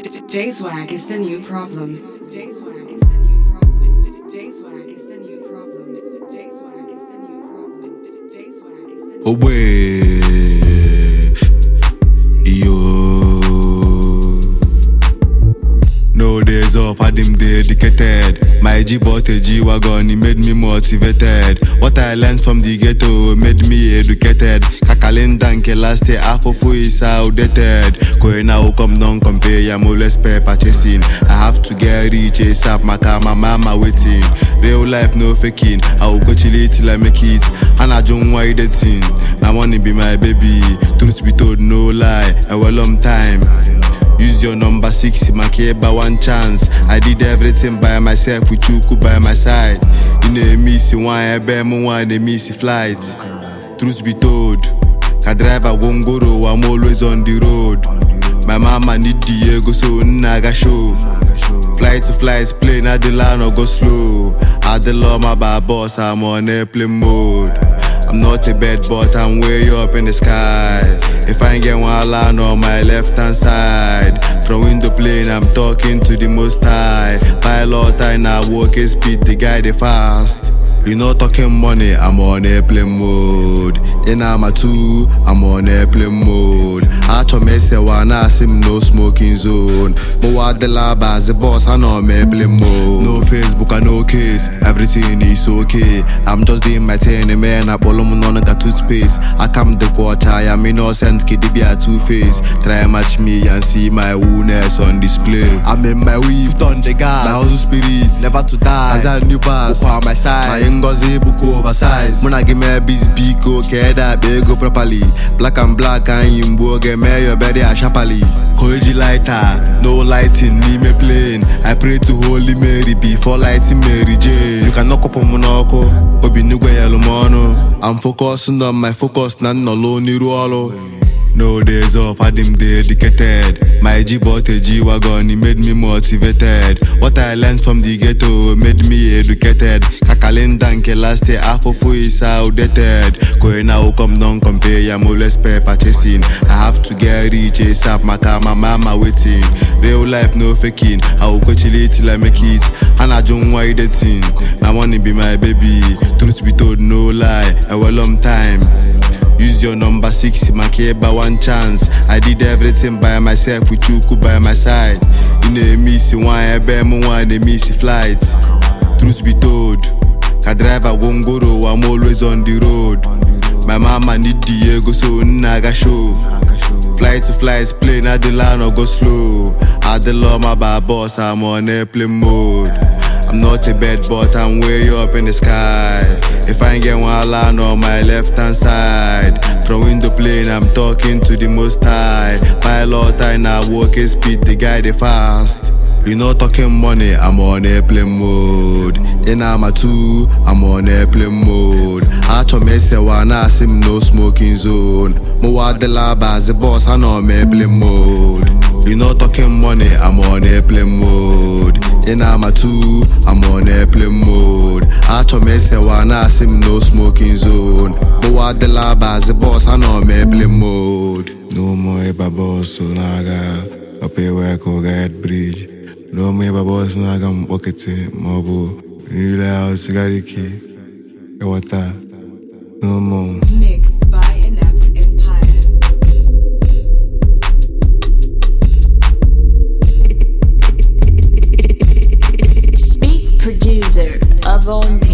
J-Swag is the new problem. J-Swag is the new problem. J-Swag is the new problem. J-Swag is the new problem. J-Swag is the new problem. Yo. No days off, I them dedicated. My G bought a G-Wagon, he made me motivated. What I learned from the ghetto made me educated. Kakalinda nke last year, Afofo is outdated. Going now, come down, compare, I'm always purchasing. I have to get rich, ASAP, my mama waiting. Real life, no faking. I will go chill it till I make it. And I don't why the thing. My money be my baby. Truth be told, no lie. A well long time. Use your number 6, my by one chance. I did everything by myself with Chuku by my side. You know, miss one, I bear one, they miss flight. Truth be told, I drive a Gongoro, I'm always on the road. My mama need Diego, so naga show. Flight to flight, plane at the line or go slow. At the law, my bad boss, I'm on airplane mode. I'm not a bad but I'm way up in the sky. If I ain't get one line on my left hand side. From window plane I'm talking to the most high. Pilot I now walk and speed, the guy they fast. You know talking money, I'm on airplane mode. In I'm a 2, I'm on airplane mode. I to mess one sim no smoking zone. But what the lab as the boss, I know I'm airplane mode. No Facebook, I no case, everything is okay. I'm just doing my thing, man. I pull on a toothpaste. I come the quarter, I'm innocent, kid be a two-face. Try match me and see my woundness on display. I'm in my weave, done the gas. My house spirit, never to die. As a new pass, on my side. Ngozi buku oversize. Muna give me a biz biko, keda bego properly. Black and yimbo get me your body a sharply. Koji lighter, no lighting, me plane. I pray to Holy Mary before lighting Mary Jane. You can knock up on monoko, obinugwe yalumono. I'm focusing on my focus, nan no lo ni ruolo. No days off, I them dedicated. My G bought a G-Wagon, he made me motivated. What I learned from the ghetto made me educated. Kakalinda nke last year, Afofo is outdated. Going now, come down, compare, I'm always purchasing. I have to get rich, ASAP, my mama waiting. Real life, no faking. I will go chill it till I make it. And I don't why the thing. My money be my baby. Truth be told, no lie. A well long time. Use your number 6, my by one chance. I did everything by myself with Chuku by my side. You know, miss one, I bear one, they miss flight. Truth be told, I drive a Gongoro, I'm always on the road. My mama need Diego, so naga show. Flight to flight, plane at the line or go slow. At the law, my bad boss, I'm on airplane mode. I'm not a bad but I'm way up in the sky. If I ain't get one line on my left hand side. From window plane I'm talking to the most high. Pilot I now walk and speed, the guy they fast. You know talking money, I'm on airplane mode. In I'm a 2, I'm on airplane mode. I to mess one sim no smoking zone. Mo the lab as the boss, I know I'm airplane mode. You know talking money, I'm on airplane mode. In I'm a 2, I'm on airplane mode. I to mess one sim no smoking zone. Mo the lab as the boss, I know I'm airplane mode. No more eba boss, so naga. Up here work or get bridge. No more eba boss, naga mbokete, mobo. Nila house, cigariki. Ewata. No more. Mixed by Inaps Empire. Beats producer of all